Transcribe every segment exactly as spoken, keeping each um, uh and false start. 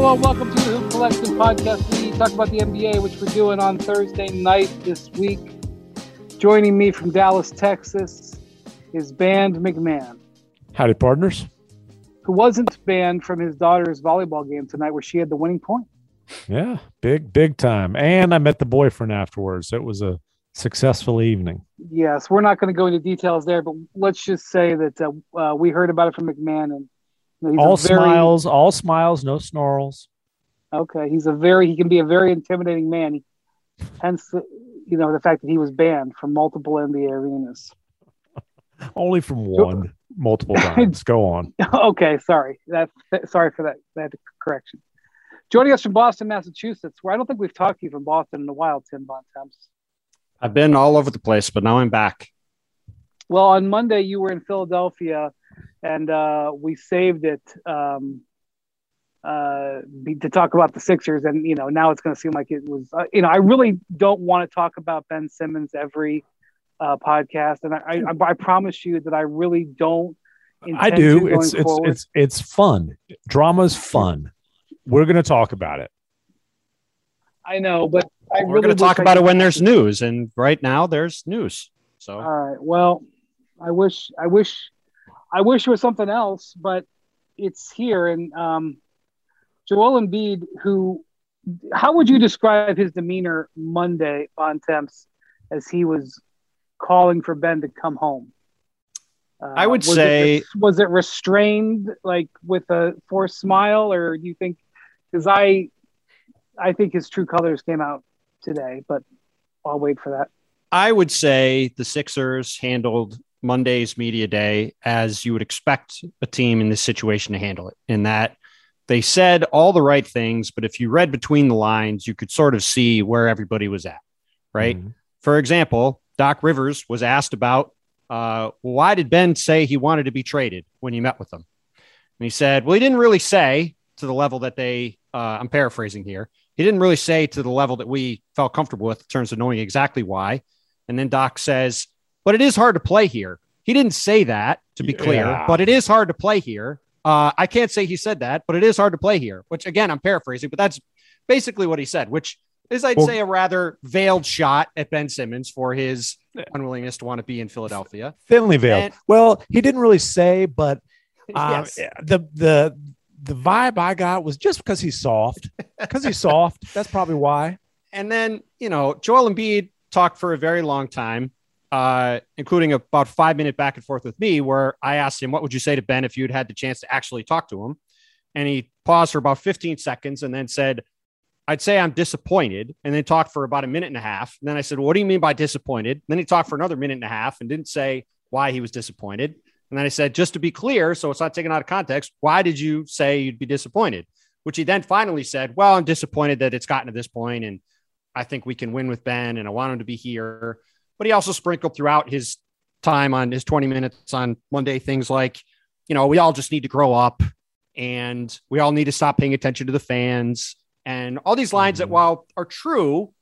Hello and welcome to the Hoop Collection Podcast. We talk about the N B A, which we're doing on Thursday night this week. Joining me from Dallas, Texas, is Band McMahon. Howdy, partners. Who wasn't banned from his daughter's volleyball game tonight where she had the winning point. Yeah, big, big time. And I met the boyfriend afterwards. It was a successful evening. Yes, we're not going to go into details there, but let's just say that uh, uh, we heard about it from McMahon. And you know, he's all very, smiles, all smiles, no snarls. Okay, he's a very, he can be a very intimidating man. He, hence, the, you know, the fact that he was banned from multiple N B A arenas. Only from one, multiple times. Go on. Okay, sorry. That, sorry for that, that correction. Joining us from Boston, Massachusetts, where I don't think we've talked to you from Boston in a while, Tim Bontemps. I've been all over the place, but now I'm back. Well, on Monday, you were in Philadelphia, and uh, we saved it um, uh, to talk about the Sixers. And, you know, now it's going to seem like it was, uh, you know, I really don't want to talk about Ben Simmons every uh, podcast. And I, I, I promise you that I really don't. I do. It's, it's, it's, it's fun. Drama's fun. We're going to talk about it. I know, but I We're really going to talk I about could... it when there's news. And right now there's news. So, all right. Well, I wish, I wish, I wish it was something else, but it's here. And um, Joel Embiid, who, how would you describe his demeanor Monday on Temps as he was calling for Ben to come home? Uh, I would was say, it, was it restrained, like with a forced smile, or do you think? Because I, I think his true colors came out today, but I'll wait for that. I would say the Sixers handled Monday's media day as you would expect a team in this situation to handle it, in that they said all the right things, but if you read between the lines, you could sort of see where everybody was at, right? Mm-hmm. For example, Doc Rivers was asked about, uh, why did Ben say he wanted to be traded when he met with them? And he said, well, he didn't really say to the level that they, uh, I'm paraphrasing here, he didn't really say to the level that we felt comfortable with in terms of knowing exactly why. And then Doc says, but it is hard to play here. He didn't say that, to be clear, yeah. but it is hard to play here. Uh, I can't say he said that, but it is hard to play here, which again, I'm paraphrasing, but that's basically what he said, which is, I'd well, say, a rather veiled shot at Ben Simmons for his unwillingness to want to be in Philadelphia. Thinly veiled. And, well, he didn't really say, but uh, yes. the, the, the vibe I got was just because he's soft, because he's soft. That's probably why. And then, you know, Joel Embiid talked for a very long time, uh, including about five minute back and forth with me, where I asked him, what would you say to Ben if you'd had the chance to actually talk to him? And he paused for about fifteen seconds and then said, I'd say I'm disappointed, and then talked for about a minute and a half. And then I said, well, what do you mean by disappointed? And then he talked for another minute and a half and didn't say why he was disappointed. And then I said, just to be clear, so it's not taken out of context, why did you say you'd be disappointed? Which he then finally said, well, I'm disappointed that it's gotten to this point, and I think we can win with Ben, and I want him to be here. But he also sprinkled throughout his time on his twenty minutes on Monday things like, you know, we all just need to grow up, and we all need to stop paying attention to the fans, and all these lines mm-hmm. that, while are true,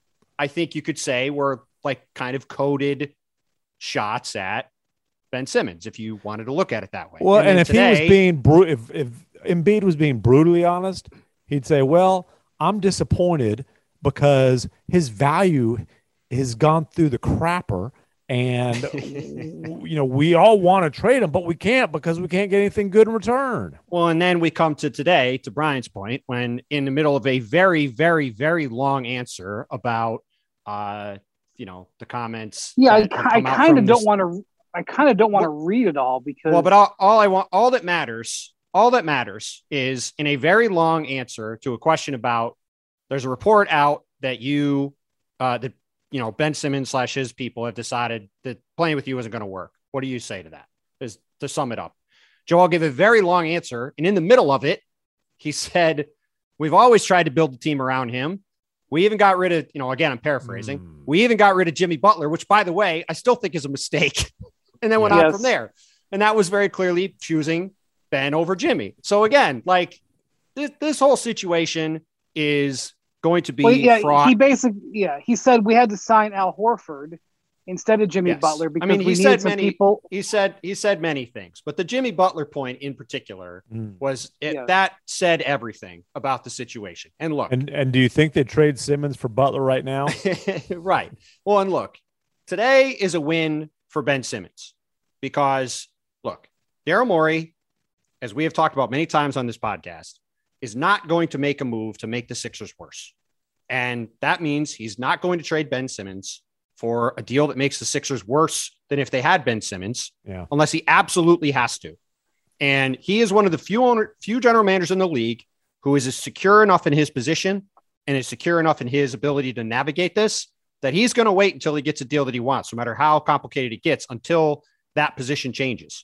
I think you could say were like kind of coded shots at Ben Simmons, if you wanted to look at it that way. Well, and, and if today, he was being brutal, if, if Embiid was being brutally honest, he'd say, well, I'm disappointed because his value has gone through the crapper, and you know, we all want to trade him, but we can't because we can't get anything good in return. Well, and then we come to today, to Brian's point, when in the middle of a very, very, very long answer about, uh, you know, the comments. Yeah, I, I kind of don't want to. I kind of don't want to well, read it all because. Well, but all, all I want, all that matters, all that matters is in a very long answer to a question about. There's a report out that you, uh, that you know, Ben Simmons slash his people have decided that playing with you isn't going to work. What do you say to that? Is to sum it up. Joel gave a very long answer, and in the middle of it, he said, "We've always tried to build a team around him. We even got rid of, you know, again, I'm paraphrasing. Mm. We even got rid of Jimmy Butler, which, by the way, I still think is a mistake." And then went yes. on from there, and that was very clearly choosing Ben over Jimmy. So again, like this, this whole situation is going to be well, yeah, fraught. He basically, yeah, he said we had to sign Al Horford, instead of Jimmy Yes. Butler because I mean, he we said needed some many, people. He said he said many things, but the Jimmy Butler point in particular Mm. was it, Yeah. that said everything about the situation. And look, And and do you think they trade Simmons for Butler right now? right. Well, and look, today is a win for Ben Simmons because look, Daryl Morey, as we have talked about many times on this podcast, is not going to make a move to make the Sixers worse. And that means he's not going to trade Ben Simmons for a deal that makes the Sixers worse than if they had Ben Simmons, Yeah. unless he absolutely has to. And he is one of the few owner, few general managers in the league who is secure enough in his position and is secure enough in his ability to navigate this that he's going to wait until he gets a deal that he wants, no matter how complicated it gets, until that position changes.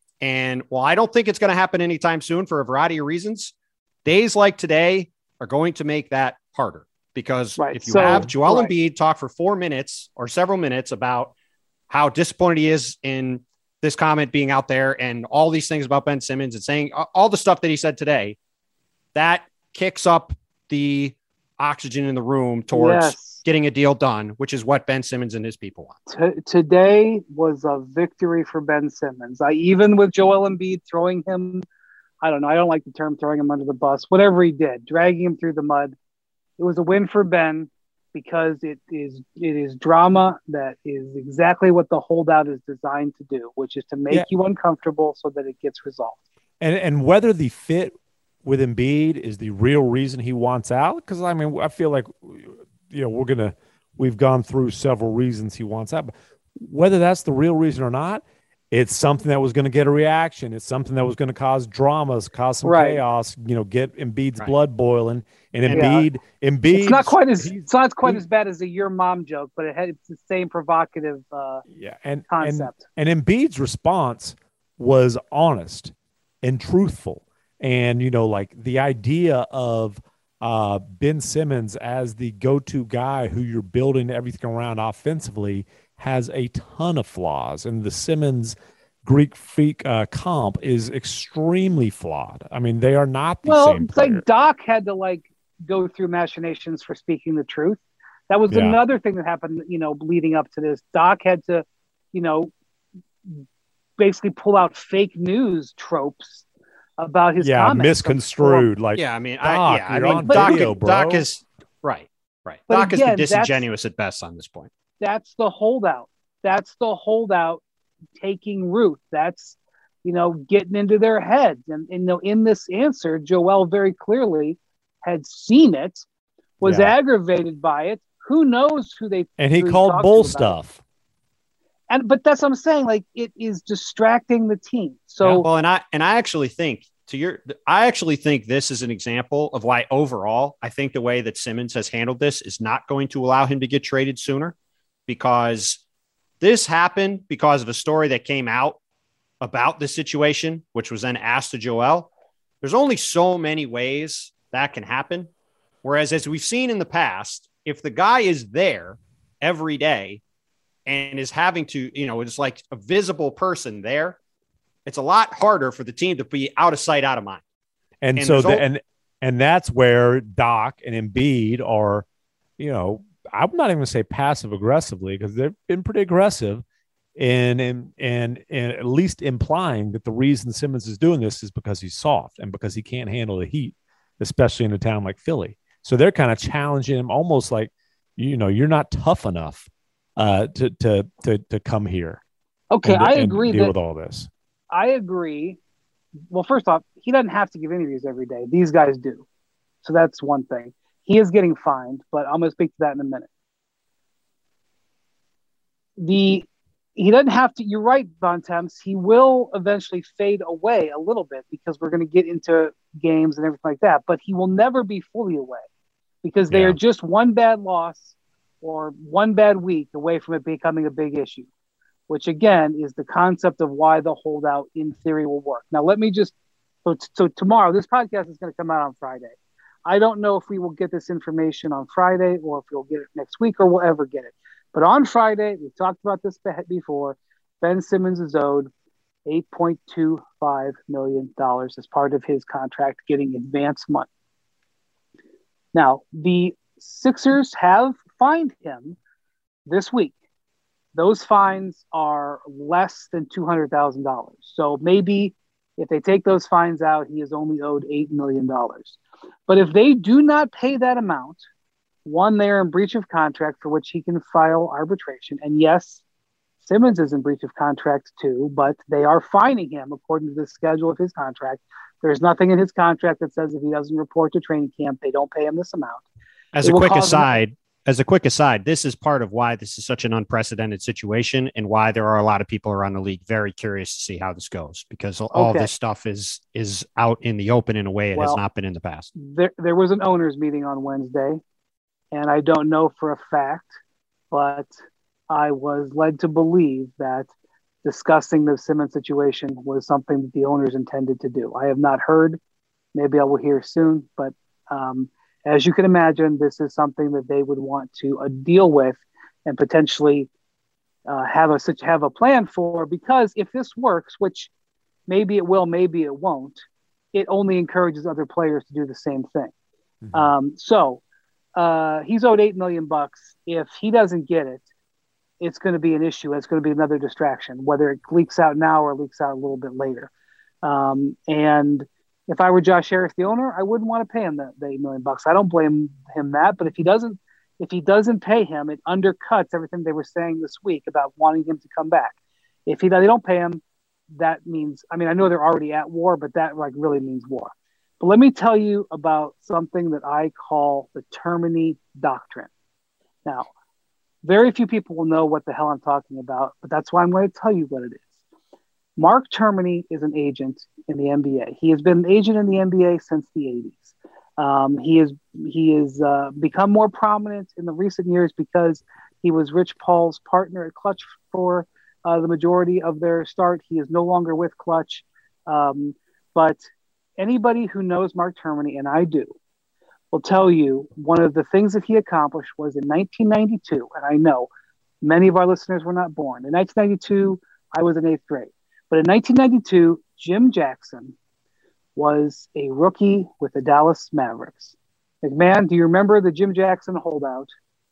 And while I don't think it's going to happen anytime soon for a variety of reasons, days like today are going to make that harder. Because Right. if you So- have Joel right. Embiid talk for four minutes or several minutes about how disappointed he is in this comment being out there and all these things about Ben Simmons and saying all the stuff that he said today, that kicks up the oxygen in the room towards Yes. getting a deal done, which is what Ben Simmons and his people want. T- today was a victory for Ben Simmons. I even with Joel Embiid throwing him, I don't know, I don't like the term throwing him under the bus, whatever he did, dragging him through the mud. It was a win for Ben because it is it is drama that is exactly what the holdout is designed to do, which is to make Yeah. you uncomfortable so that it gets resolved. And and whether the fit with Embiid is the real reason he wants out, because I mean, I feel like you know we're gonna we've gone through several reasons he wants out, but whether that's the real reason or not, it's something that was going to get a reaction. It's something that was going to cause dramas, cause some Right. chaos. You know, get Embiid's Right. blood boiling. And Yeah. Embiid, Embiid, It's not quite as he's- it's not quite he- as bad as the your mom joke, but it had it's the same provocative uh, yeah, and and concept. and Embiid's response was honest and truthful. And, you know, like the idea of uh, Ben Simmons as the go-to guy who you're building everything around offensively has a ton of flaws. And the Simmons Greek freak uh, comp is extremely flawed. I mean, they are not the Well, same it's player. like Doc had to like go through machinations for speaking the truth. That was Yeah. another thing that happened, you know, leading up to this. Doc had to, you know, basically pull out fake news tropes about his yeah, comments. misconstrued. Like, Yeah, I mean, Doc, I, yeah, I you're mean, on Doc, video, bro. Doc is right, right. But Doc has again, been that's- disingenuous at best on this point. That's the holdout. That's the holdout taking root. That's, you know, getting into their heads. And, and you know, in this answer, Joel very clearly had seen it, was Yeah. aggravated by it. Who knows who they and he who called talked bull to about it. stuff. And but that's what I'm saying. Like it is distracting the team. So Well, and I and I actually think to your, I actually think this is an example of why overall I think the way that Simmons has handled this is not going to allow him to get traded sooner, because this happened because of a story that came out about this situation, which was then asked to Joel. There's only so many ways that can happen. Whereas, as we've seen in the past, if the guy is there every day and is having to, you know, it's like a visible person there, it's a lot harder for the team to be out of sight, out of mind. And, And so, there's the, al- and and that's where Doc and Embiid are, you know, I'm not even going to say passive aggressively because they've been pretty aggressive in and and and at least implying that the reason Simmons is doing this is because he's soft and because he can't handle the heat, especially in a town like Philly. So they're kind of challenging him, almost like, you know, you're not tough enough uh, to to to to come here. okay, and, I and agree deal that with all this. I agree. Well, first off, he doesn't have to give interviews every day. These guys do. So that's one thing. He is getting fined, but I'm going to speak to that in a minute. The he doesn't have to. You're right, Von Temps. He will eventually fade away a little bit because we're going to get into games and everything like that. But he will never be fully away because they Yeah. are just one bad loss or one bad week away from it becoming a big issue, which again is the concept of why the holdout in theory will work. Now, let me just, so, so tomorrow, this podcast is going to come out on Friday. I don't know if we will get this information on Friday or if we'll get it next week or we'll ever get it. But on Friday, we talked about this before, Ben Simmons is owed eight point two five million dollars as part of his contract getting advance money. Now, the Sixers have fined him this week. those fines are less than two hundred thousand dollars. So maybe if they take those fines out, he is only owed eight million dollars. But if they do not pay that amount, one, they're in breach of contract for which he can file arbitration. And yes, Simmons is in breach of contract too, but they are fining him according to the schedule of his contract. There's nothing in his contract that says if he doesn't report to training camp, they don't pay him this amount. As It a will quick cause him- aside, as a quick aside, this is part of why this is such an unprecedented situation and why there are a lot of people around the league very curious to see how this goes, because all Okay. this stuff is is out in the open in a way it has Well, not been in the past. There, there was an owners meeting on Wednesday, and I don't know for a fact, but I was led to believe that discussing the Simmons situation was something that the owners intended to do. I have not heard. Maybe I will hear soon, but um, as you can imagine, this is something that they would want to uh, deal with and potentially uh, have a such have a plan for. Because if this works, which maybe it will, maybe it won't, it only encourages other players to do the same thing. Mhm. Um, so uh, he's owed eight million bucks. If he doesn't get it, it's going to be an issue. It's going to be another distraction, whether it leaks out now or leaks out a little bit later. Um, and if I were Josh Harris, the owner, I wouldn't want to pay him the, the eight million bucks. I don't blame him that, but if he doesn't, if he doesn't pay him, it undercuts everything they were saying this week about wanting him to come back. If he they don't pay him, that means, I mean, I know they're already at war, but that like really means war. But let me tell you about something that I call the Termini Doctrine. Now, very few people will know what the hell I'm talking about, but that's why I'm going to tell you what it is. Mark Termini is an agent in the N B A. He has been an agent in the N B A since the eighties. Um, he has he has uh, become more prominent in the recent years because he was Rich Paul's partner at Clutch for uh, the majority of their start. He is no longer with Clutch, um, but anybody who knows Mark Termini, and I do, will tell you one of the things that he accomplished was in nineteen ninety-two, and I know many of our listeners were not born. In nineteen ninety-two, I was in eighth grade. But in nineteen ninety-two, Jim Jackson was a rookie with the Dallas Mavericks. McMahon, do you remember the Jim Jackson holdout?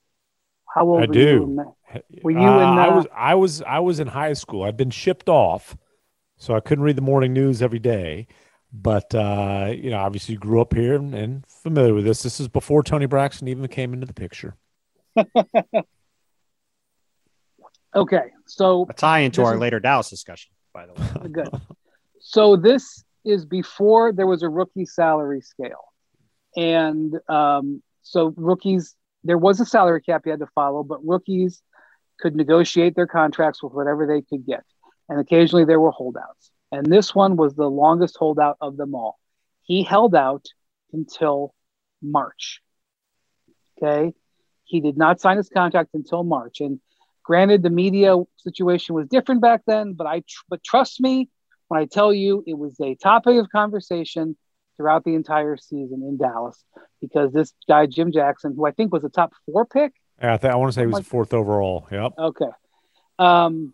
How old I were do. you? In, were you Uh, in? Uh, I was I was I was in high school. I'd been shipped off, so I couldn't read the morning news every day. But uh, you know, obviously, grew up here and, and familiar with this. This is before Tony Braxton even came into the picture. Okay, so A tie into this our is- later Dallas discussion, by the way. good. So this is before there was a rookie salary scale, and um, so rookies, there was a salary cap you had to follow, but rookies could negotiate their contracts with whatever they could get, and occasionally there were holdouts. And this one was the longest holdout of them all. He held out until March. Okay, he did not sign his contract until March, and granted, the media situation was different back then, but I tr- but trust me when I tell you it was a topic of conversation throughout the entire season in Dallas because this guy Jim Jackson, who I think was a top four pick, Yeah, I, th- I want to say he was Like- fourth overall. Yep. okay, um,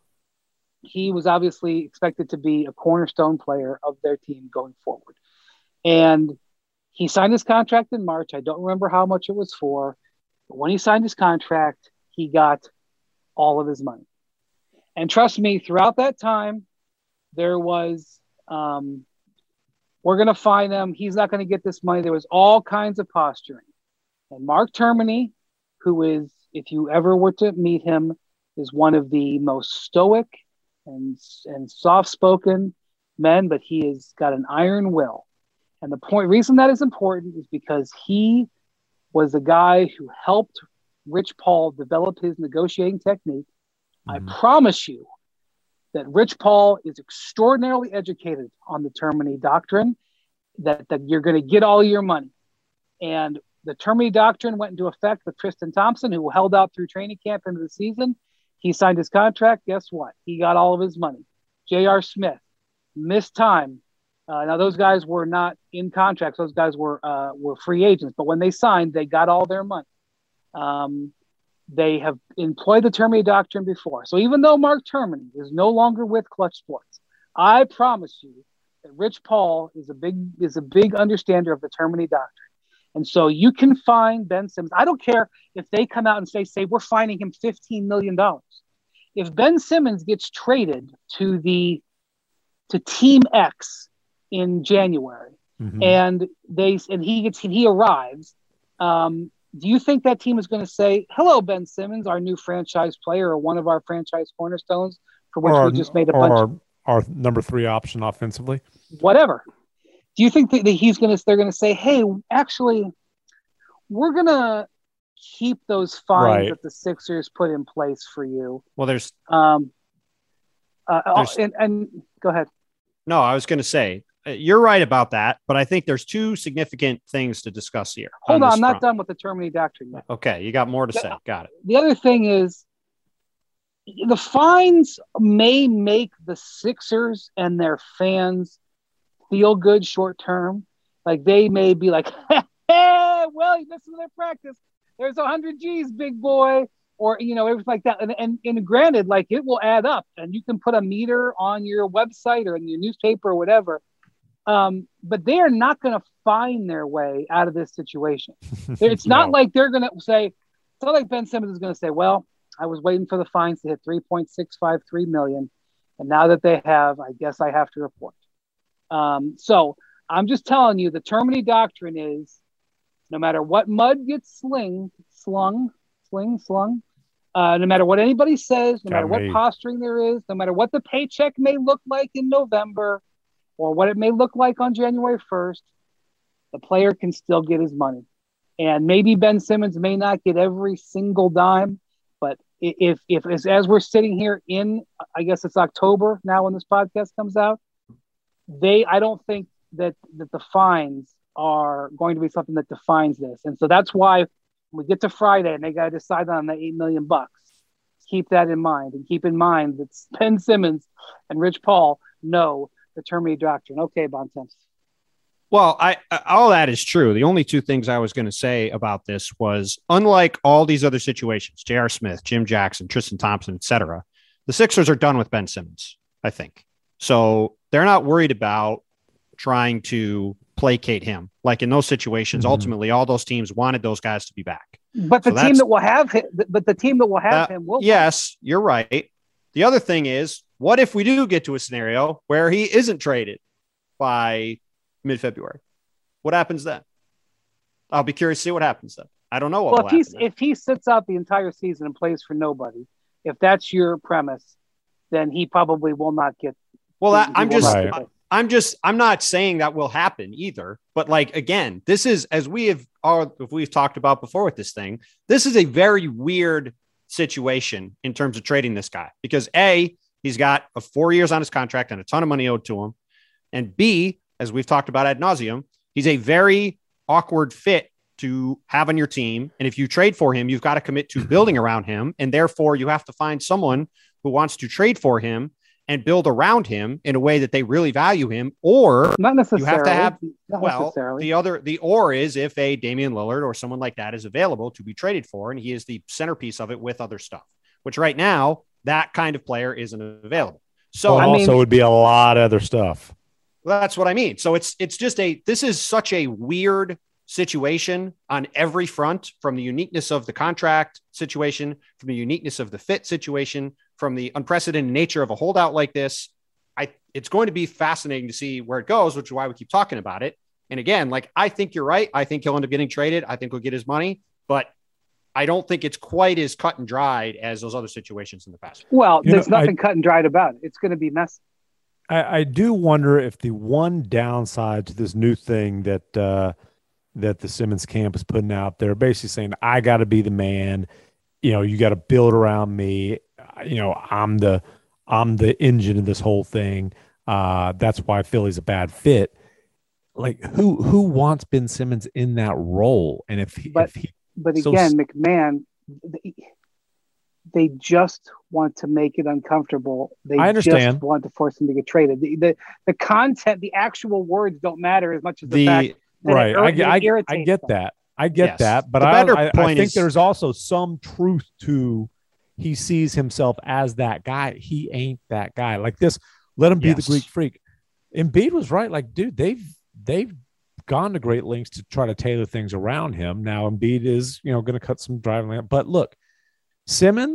he was obviously expected to be a cornerstone player of their team going forward, and he signed his contract in March. I don't remember how much it was for, but when he signed his contract, he got all of his money. And trust me, throughout that time, there was, um, we're going to find him. He's not going to get this money. There was all kinds of posturing. And Mark Termini, who is, if you ever were to meet him, is one of the most stoic and, and soft-spoken men, but he has got an iron will. And the point, reason that is important is because he was a guy who helped Rich Paul develop his negotiating technique. Mhm. I promise you that Rich Paul is extraordinarily educated on the Termini Doctrine, that, that you're going to get all your money. And the Termini Doctrine went into effect with Tristan Thompson, who held out through training camp into the season. He signed his contract. Guess what? He got all of his money. J R. Smith missed time. Uh, now, those guys were not in contracts. Those guys were uh, were free agents. But when they signed, they got all their money. Um, they have employed the Termini Doctrine before. So even though Mark Termini is no longer with Clutch Sports, I promise you that Rich Paul is a big is a big understander of the Termini Doctrine. And so you can fine Ben Simmons. I don't care if they come out and say, say we're fining him fifteen million dollars. if Ben Simmons gets traded to the to Team X in January, mm-hmm. and they and he gets he arrives, um, do you think that team is going to say, "Hello, Ben Simmons, our new franchise player or one of our franchise cornerstones for which or we just made a or bunch our, of our number three option offensively"? Whatever. Do you think that he's going to? They're going to say, "Hey, actually, we're going to keep those fines right. that the Sixers put in place for you." Well, there's um, uh, there's, and and go ahead. No, I was going to say you're right about that, but I think there's two significant things to discuss here. Hold on, on I'm not front. done with the Termini doctrine yet. Okay, you got more to the, say. Got it. The other thing is, the fines may make the Sixers and their fans feel good short term. Like they may be like, "Hey, well, you missed their practice. There's a hundred G's, big boy." Or, you know, everything like that. And, and and granted, like it will add up and you can put a meter on your website or in your newspaper or whatever. Um, but they are not going to find their way out of this situation. It's not no. like they're going to say, it's not like Ben Simmons is going to say, well, I was waiting for the fines to hit three point six five three million. And now that they have, I guess I have to report. Um, so I'm just telling you, the Termini doctrine is no matter what mud gets sling, slung, sling, slung, Uh, no matter what anybody says, no Got matter me. what posturing there is, no matter what the paycheck may look like in November or what it may look like on January first, the player can still get his money. And maybe Ben Simmons may not get every single dime, but if, if as, as we're sitting here in, I guess it's October now when this podcast comes out, they, I don't think that, that the fines are going to be something that defines this. And so that's why we get to Friday and they got to decide on the eight million bucks. Keep that in mind, and keep in mind that Ben Simmons and Rich Paul know the Termini doctrine. Okay, Bontemps. Well, I, all that is true. The only two things I was going to say about this was, unlike all these other situations, J R. Smith, Jim Jackson, Tristan Thompson, et cetera, the Sixers are done with Ben Simmons, I think. So they're not worried about trying to placate him. Like in those situations, mm-hmm. ultimately, all those teams wanted those guys to be back. But the so team that will have him, but the team that will have uh, him will. Yes, you're right. The other thing is, what if we do get to a scenario where he isn't traded by mid-February? What happens then? I'll be curious to see what happens then. I don't know what well, will if he's happen if he sits out the entire season and plays for nobody, if that's your premise, then he probably will not get. Well, he, I'm he just. I, I'm just, I'm not saying that will happen either, but like, again, this is, as we have, or if we've talked about before with this thing, this is a very weird situation in terms of trading this guy, because A, he's got a four years on his contract and a ton of money owed to him. And B, as we've talked about ad nauseum, he's a very awkward fit to have on your team. And if you trade for him, you've got to commit to building around him. And therefore you have to find someone who wants to trade for him and build around him in a way that they really value him, or not necessarily. You have to have, not well, the other, the or is if a Damian Lillard or someone like that is available to be traded for, and he is the centerpiece of it with other stuff, which right now, that kind of player isn't available. So well, I also mean, would be a lot of other stuff. That's what I mean. So it's, it's just a, this is such a weird situation on every front, from the uniqueness of the contract situation, from the uniqueness of the fit situation, from the unprecedented nature of a holdout like this. I, it's going to be fascinating to see where it goes, which is why we keep talking about it. And again, like, I think you're right. I think he'll end up getting traded. I think he'll get his money, but I don't think it's quite as cut and dried as those other situations in the past. Well, you there's know, nothing I, cut and dried about it. It's going to be messy. I, I do wonder if the one downside to this new thing that, uh, that the Simmons camp is putting out there, basically saying, I got to be the man, you know, you got to build around me. You know, I'm the, I'm the engine of this whole thing. Uh, that's why Philly's a bad fit. Like, who, who wants Ben Simmons in that role? And if he, but, if he, but so, again, McMahon, they, they just want to make it uncomfortable. They I understand. just want to force him to get traded. The, the, the content, the actual words don't matter as much as the, the fact that right. it, I, it I, I get them. that. I get yes. that. But the I, better I, point I think is, there's also some truth to, he sees himself as that guy. He ain't that guy. Like this, let him be yes. the Greek freak. Embiid was right. Like, dude, they've they've gone to great lengths to try to tailor things around him. Now Embiid is, you know, going to cut some driving lane. But look, Simmons,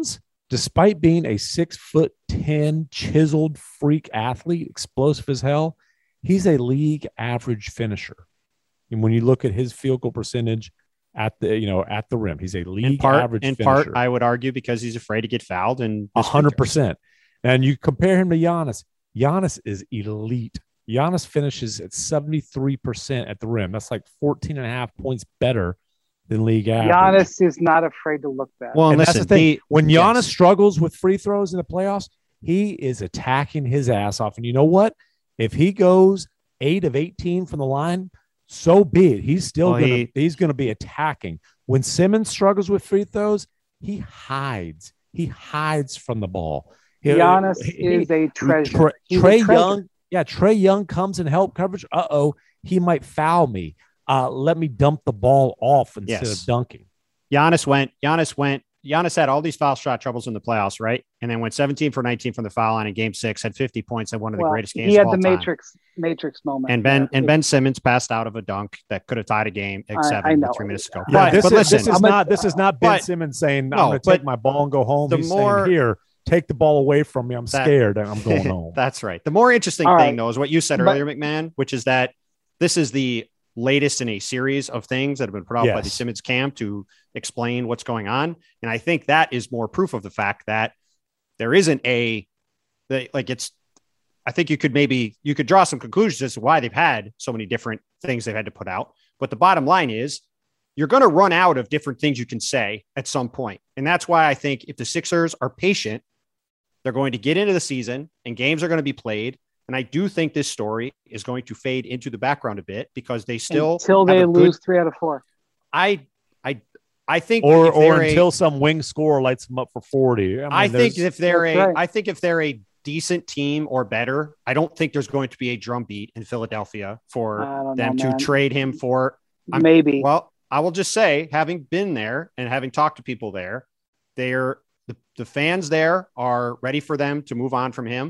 despite being a six foot ten chiseled freak athlete, explosive as hell, he's a league average finisher. And when you look at his field goal percentage at the, you know, at the rim, he's a league in part, average in finisher. part, I would argue because he's afraid to get fouled and a hundred percent. And you compare him to Giannis. Giannis is elite. Giannis finishes at seventy-three percent at the rim. That's like fourteen and a half points better than league average. Giannis is not afraid to look bad. Well, and, and listen, that's the thing. the, when Giannis yes. struggles with free throws in the playoffs, he is attacking his ass off. And you know what? If he goes eight of eighteen from the line, so be it. He's still well, gonna he, he's gonna be attacking. When Simmons struggles with free throws, he hides. He hides from the ball. He, Giannis he, is a treasure. Tra- He's Trey a treasure. Young, yeah, Trey Young comes and help coverage. Uh oh, he might foul me. Uh, let me dump the ball off instead Yes. of dunking. Giannis went. Giannis went. Giannis had all these foul shot troubles in the playoffs, right? And then went seventeen for nineteen from the foul line in Game Six, had fifty points, had one of the Well, greatest games. he had of all the time. matrix matrix moment. And Ben there. and Ben Simmons passed out of a dunk that could have tied a game at I- seven I know. three minutes ago. Yeah, but, this, but is, listen, this is I'm a- not this is not Ben but- Simmons saying no, I'm going to take but my ball and go home. the He's more- saying, here, take the ball away from me. I'm That- scared and I'm going home. That's right. The more interesting All thing, right. though, is what you said But- earlier, McMahon, which is that this is the latest in a series of things that have been put out by the Yes. Simmons camp to explain what's going on. And I think that is more proof of the fact that there isn't a, that, like it's, I think you could maybe, you could draw some conclusions as to why they've had so many different things they've had to put out. But the bottom line is you're going to run out of different things you can say at some point. And that's why I think if the Sixers are patient, they're going to get into the season and games are going to be played. And I do think this story is going to fade into the background a bit because they still until they have a lose good, three out of four. I, I, I think, or if or they're a- until some wing scorer lights them up for forty. I, mean, I think there's- if they're That's a, right. I think if they're a decent team or better, I don't think there's going to be a drumbeat in Philadelphia for I don't them know, to man. trade him for. I'm- Maybe. Well, I will just say, having been there and having talked to people there, they're the, the fans there are ready for them to move on from him.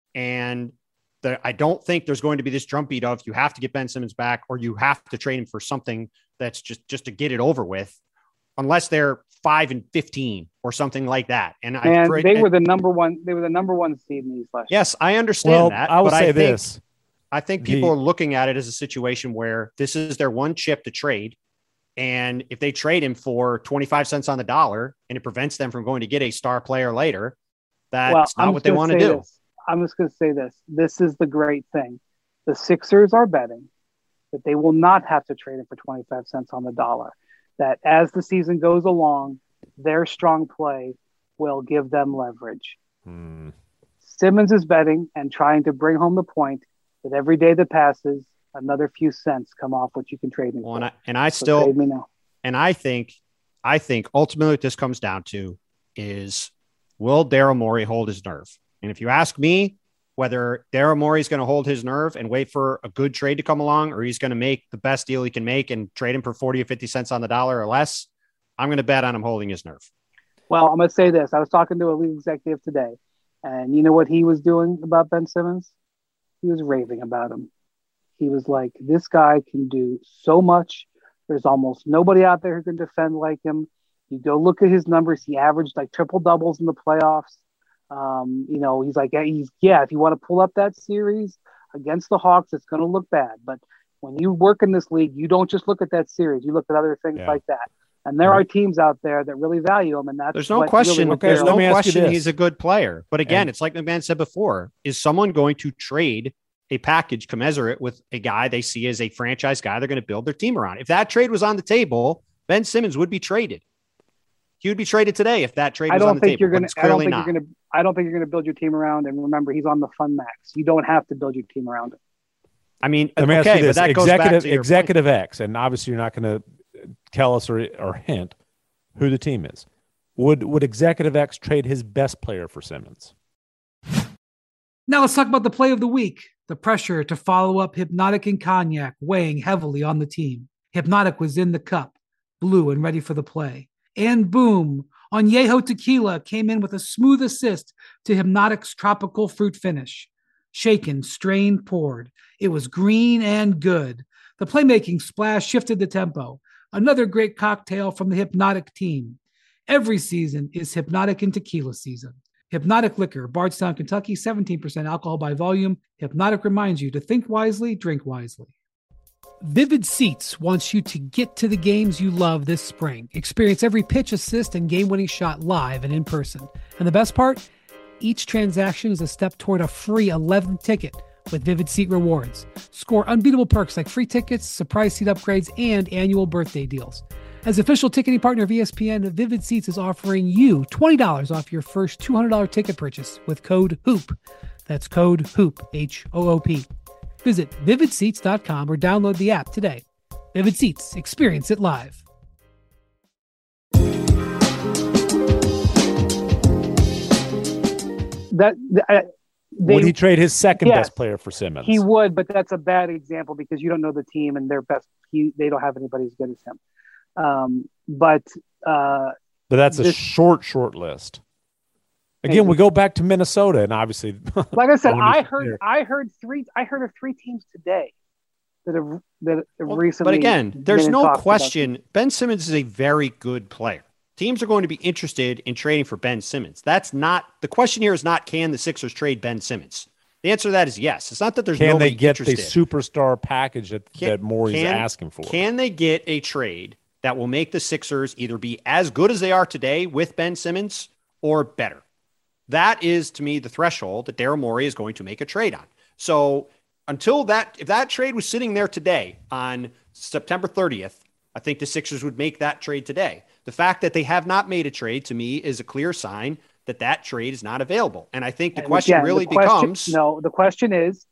And the, I don't think there's going to be this drumbeat of you have to get Ben Simmons back or you have to trade him for something that's just, just to get it over with, unless they're five and fifteen or something like that. And I, and trade- they and- were the number one. They were the number one seed in these last. yes, I understand well, that. I will but say I think, this. I think people The- are looking at it as a situation where this is their one chip to trade. And if they trade him for twenty-five cents on the dollar and it prevents them from going to get a star player later, that's well, not I'm what just they gonna want to say do. this. I'm just going to say this. This is the great thing. The Sixers are betting that they will not have to trade him for twenty-five cents on the dollar. That as the season goes along, their strong play will give them leverage. Hmm. Simmons is betting and trying to bring home the point that every day that passes, another few cents come off what you can trade me Well, for. and I, and I So still, trade me now. and I think, I think ultimately what this comes down to is will Daryl Morey hold his nerve? And if you ask me whether Daryl Morey is going to hold his nerve and wait for a good trade to come along, or he's going to make the best deal he can make and trade him for forty or fifty cents on the dollar or less, I'm going to bet on him holding his nerve. Well, I'm going to say this. I was talking to a league executive today, and you know what he was doing about Ben Simmons? He was raving about him. He was like, this guy can do so much. There's almost nobody out there who can defend like him. You go look at his numbers. He averaged like triple doubles in the playoffs. Um, you know, he's like, yeah, he's, yeah, if you want to pull up that series against the Hawks, it's going to look bad. But when you work in this league, you don't just look at that series. You look at other things Yeah. like that. And there are teams out there that really value him. And that's There's no what question. Really what Okay, there's they're- let no me ask you question this. he's a good player. But again, And- it's like McMahon said before, is someone going to trade a package commensurate with a guy they see as a franchise guy they're going to build their team around? If that trade was on the table, Ben Simmons would be traded. He would be traded today if that trade I was on don't the think table. you're but going to. it's I don't clearly think not. you're going to. I don't think you're going to build your team around. And remember, he's on the fun max. You don't have to build your team around him. I mean, Let me okay, ask you but this: that goes back executive to your point. executive X, and obviously you're not going to tell us or, or hint who the team is. Would would executive X trade his best player for Simmons? Now let's talk about the play of the week. The pressure to follow up Hypnotic and Cognac weighing heavily on the team. Hypnotic was in the cup, blue and ready for the play. And boom, Añejo Tequila came in with a smooth assist to Hypnotic's tropical fruit finish. Shaken, strained, poured. It was green and good. The playmaking splash shifted the tempo. Another great cocktail from the Hypnotic team. Every season is Hypnotic and Tequila season. Hypnotic Liquor, Bardstown, Kentucky, seventeen percent alcohol by volume. Hypnotic reminds you to think wisely, drink wisely. Vivid Seats wants you to get to the games you love this spring. Experience every pitch, assist, and game-winning shot live and in person. And the best part? Each transaction is a step toward a free eleventh ticket with Vivid Seat rewards. Score unbeatable perks like free tickets, surprise seat upgrades, and annual birthday deals. As official ticketing partner of E S P N, Vivid Seats is offering you twenty dollars off your first two hundred dollars ticket purchase with code HOOP. That's code HOOP, H O O P. Visit vivid seats dot com or download the app today. Vivid Seats. Experience it live. That uh, they, would he trade his second yes, best player for Simmons? He would, but that's a bad example because you don't know the team and their best. He, they don't have anybody as good as him. Um, but uh, but that's this, a short, short list. Again, we go back to Minnesota, and obviously, like I said, I heard, there. I heard three, I heard of three teams today that have that have well, recently. But again, there's no question. Ben Simmons is a very good player. Teams are going to be interested in trading for Ben Simmons. That's not the question here. Is not can the Sixers trade Ben Simmons? The answer to that is yes. It's not that there's can they get interested. the superstar package that can, that Morey's can, asking for. Can they get a trade that will make the Sixers either be as good as they are today with Ben Simmons or better? That is, to me, the threshold that Daryl Morey is going to make a trade on. So until that, if that trade was sitting there today on September thirtieth, I think the Sixers would make that trade today. The fact that they have not made a trade, to me, is a clear sign that that trade is not available. And I think the and question again, really the question, becomes... No, the question is,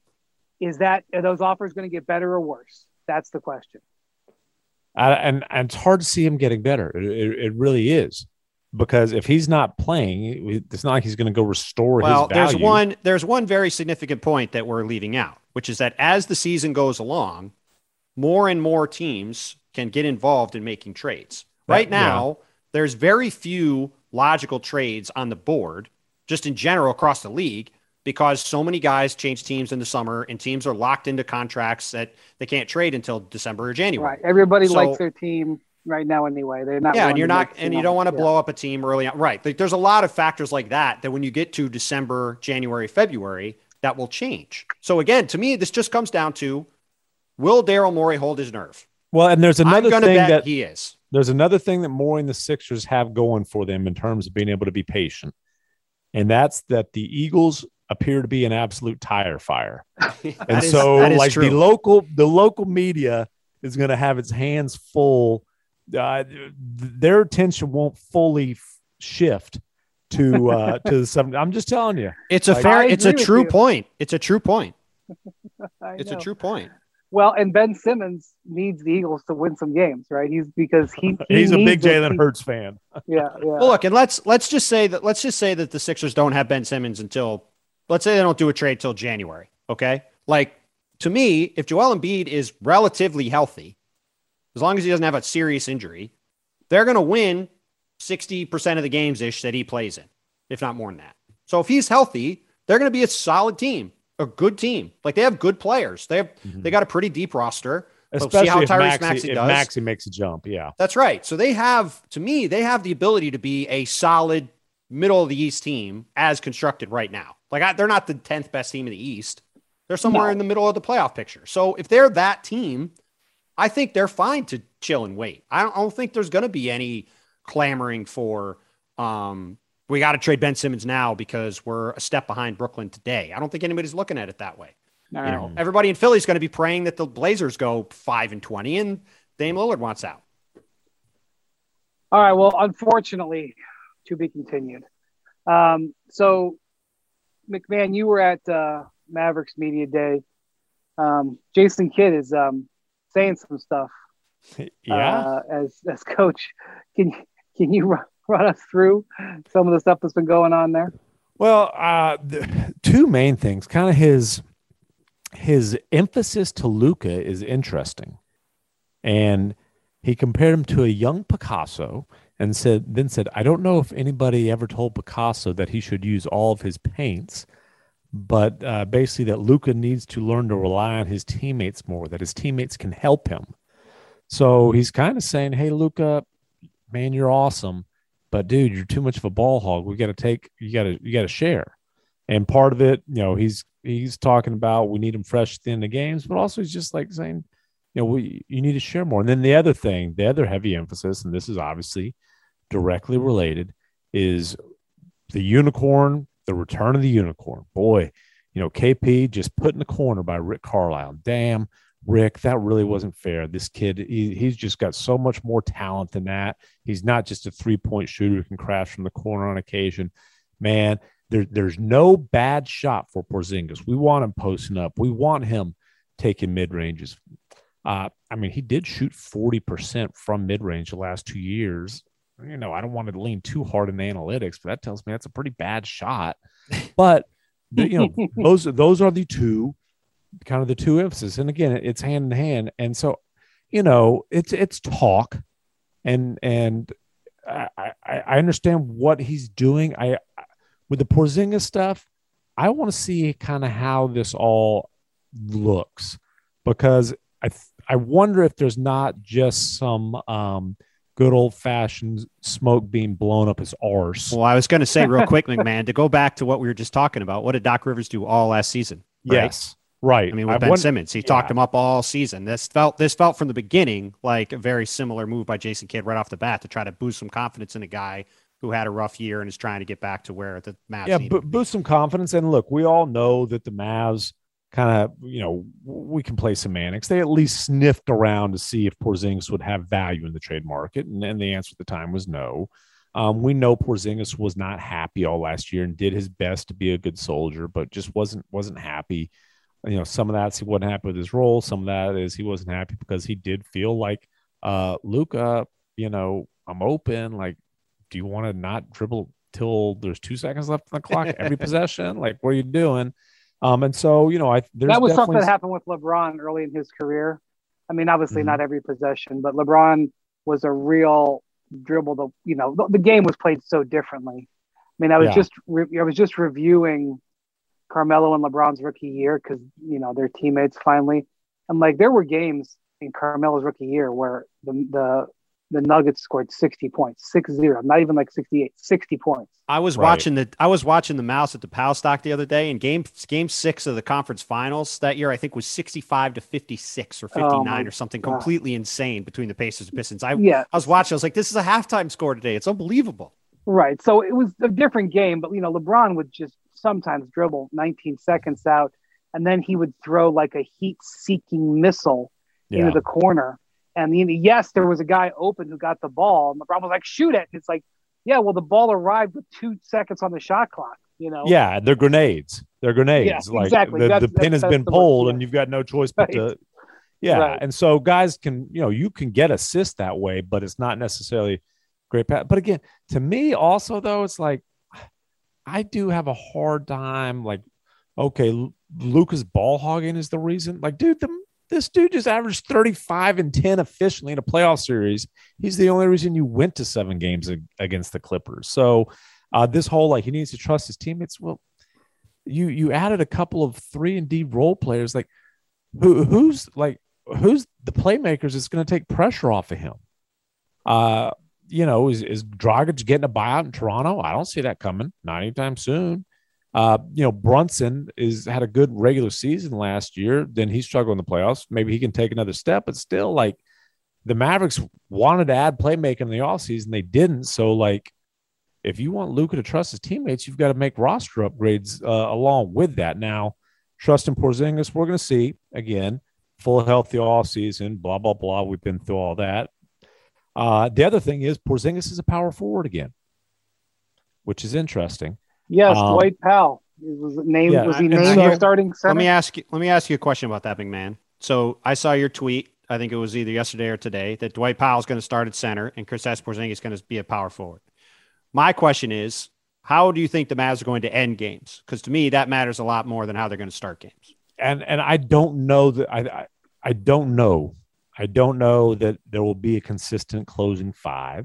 is that, are those offers going to get better or worse? That's the question. Uh, and, and it's hard to see him getting better. It, it, it really is. Because if he's not playing, it's not like he's going to go restore well, his value. There's one, there's one very significant point that we're leaving out, which is that as the season goes along, more and more teams can get involved in making trades. Right that, now, yeah. there's very few logical trades on the board, just in general across the league, because so many guys change teams in the summer and teams are locked into contracts that they can't trade until December or January. Right. Everybody so, likes their team right now anyway. They're not. Yeah, and you're not, and you don't want to blow up a team early on. Right. Like, there's a lot of factors like that, that when you get to December, January, February, that will change. So again, to me, this just comes down to, will Daryl Morey hold his nerve? Well, and there's another I'm thing bet that he is. There's another thing that Morey and the Sixers have going for them in terms of being able to be patient. And that's that the Eagles appear to be an absolute tire fire. And is, so like true. the local, the local media is going to have its hands full. Uh, their attention won't fully f- shift to uh, to the seven. I'm just telling you, it's a like, fair, it's a true you. point. It's a true point. It's know. a true point. Well, and Ben Simmons needs the Eagles to win some games, right? He's because he, he he's a big Jalen Hurts fan. Yeah, yeah. Well, look, and let's let's just say that let's just say that the Sixers don't have Ben Simmons until, let's say they don't do a trade till January. Okay, like to me, if Joel Embiid is relatively healthy, as long as he doesn't have a serious injury, they're going to win sixty percent of the games ish that he plays in, if not more than that. So if he's healthy, they're going to be a solid team. A good team. Like, they have good players. They have mm-hmm. they got a pretty deep roster. Especially we'll see how if, Tyrese Maxey, Maxey if does. Maxey makes a jump, yeah. That's right. So they have, to me, they have the ability to be a solid middle of the East team as constructed right now. Like, I, they're not the tenth best team in the East. They're somewhere no. in the middle of the playoff picture. So if they're that team, I think they're fine to chill and wait. I don't, I don't think there's going to be any clamoring for um, we got to trade Ben Simmons now because we're a step behind Brooklyn today. I don't think anybody's looking at it that way. All you right. know, everybody in Philly is going to be praying that the Blazers go five and twenty, and Dame Lillard wants out. All right. Well, unfortunately, to be continued. Um, so, McMahon, you were at uh, Mavericks Media Day. Um, Jason Kidd is um, saying some stuff. Yeah. Uh, as as coach, can can you run, run us through some of the stuff that's been going on there? Well, uh, the two main things. Kind of his. His emphasis to Luka is interesting, and he compared him to a young Picasso, and said, then said, "I don't know if anybody ever told Picasso that he should use all of his paints, but uh, basically that Luka needs to learn to rely on his teammates more, that his teammates can help him." So he's kind of saying, "Hey, Luka, man, you're awesome. but dude, you're too much of a ball hog. We got to take, you got to, you got to share. And part of it, you know, he's, he's talking about, we need him fresh at the end of games, but also he's just like saying, you know, we, you need to share more. And then the other thing, the other heavy emphasis, and this is obviously directly related, is the unicorn, the return of the unicorn. Boy, you know, K P just put in the corner by Rick Carlisle. Damn, Rick, that really wasn't fair. This kid, he, he's just got so much more talent than that. He's not just a three-point shooter who can crash from the corner on occasion. Man, there, there's no bad shot for Porzingis. We want him posting up. We want him taking mid-ranges. Uh, I mean, he did shoot forty percent from mid-range the last two years. You know, I don't want to lean too hard in the analytics, but that tells me that's a pretty bad shot. But, you know, those, those are the two kind of the two emphasis. And again, it's hand in hand. And so, you know, it's, it's talk and, and I, I, I understand what he's doing. I, with the Porzingis stuff, I want to see kind of how this all looks, because I, I wonder if there's not just some, um, good old fashioned smoke being blown up his arse. Well, I was going to say real quick, McMahon, to go back to what we were just talking about, what did Doc Rivers do all last season? Right? Yes. Right. I mean, with I Ben wonder, Simmons, he yeah. talked him up all season. This felt this felt from the beginning like a very similar move by Jason Kidd right off the bat to try to boost some confidence in a guy who had a rough year and is trying to get back to where the Mavs. Yeah, b- boost some confidence. And look, we all know that the Mavs kind of, you know, we can play semantics. They at least sniffed around to see if Porzingis would have value in the trade market, and, and the answer at the time was no. Um, we know Porzingis was not happy all last year and did his best to be a good soldier, but just wasn't wasn't happy. You know, some of that's he wasn't happy with his role. Some of that is he wasn't happy because he did feel like, uh, Luka, you know, I'm open. Like, do you want to not dribble till there's two seconds left on the clock every possession? Like, what are you doing? Um, and so, you know, I there's that was definitely... something that happened with LeBron early in his career. I mean, obviously mm-hmm. not every possession, but LeBron was a real dribble. The you know the, the game was played so differently. I mean, I was yeah. just re- I was just reviewing Carmelo and LeBron's rookie year because, you know, they're teammates finally. And like, there were games in Carmelo's rookie year where the, the, the Nuggets scored sixty points, six zero, not even like sixty-eight, sixty points. I was right. watching the, I was watching the Mouse at the Pal Stock the other day, and game, game six of the conference finals that year, I think was sixty-five to fifty-six or fifty-nine oh or something God. completely insane between the Pacers and Pistons. I, yeah. I was watching, I was like, this is a halftime score today. It's unbelievable. Right. So it was a different game, but, you know, LeBron would just sometimes dribble nineteen seconds out, and then he would throw like a heat-seeking missile yeah. into the corner. And you know, yes, there was a guy open who got the ball, and LeBron was like, shoot it. And it's like, yeah, well, the ball arrived with two seconds on the shot clock, you know? Yeah, they're grenades. They're grenades. Yeah, like exactly. the, that's, the pin that's, has that's been pulled, word, and yeah. you've got no choice but right. to yeah. Right. And so guys can, you know, you can get assists that way, but it's not necessarily great pass. But again, to me also, though, it's like I do have a hard time, like, okay, Luka's ball hogging is the reason. Like, dude, the, this dude just averaged thirty-five and ten efficiently in a playoff series. He's the only reason you went to seven games against the Clippers. So uh, this whole, like, he needs to trust his teammates. Well, you you added a couple of three and D role players. Like, who who's like who's the playmakers that's going to take pressure off of him? Uh, you know, is is Dragic getting a buyout in Toronto? I don't see that coming. Not anytime soon. Uh, you know, Brunson is had a good regular season last year. Then he struggled in the playoffs. Maybe he can take another step, but still, like, the Mavericks wanted to add playmaking in the offseason. They didn't. So, like, if you want Luka to trust his teammates, you've got to make roster upgrades uh, along with that. Now, trust in Porzingis, we're going to see again, full healthy offseason, blah, blah, blah. We've been through all that. Uh, the other thing is Porzingis is a power forward again, which is interesting. Yes, um, Dwight Powell was named. Yeah, was he and named so- the starting center? Let me ask you. Let me ask you a question about that, big man. So I saw your tweet. I think it was either yesterday or today that Dwight Powell's going to start at center and Kristaps Porzingis is going to be a power forward. My question is, how do you think the Mavs are going to end games? Because to me, that matters a lot more than how they're going to start games. And and I don't know that I, I I don't know. I don't know that there will be a consistent closing five.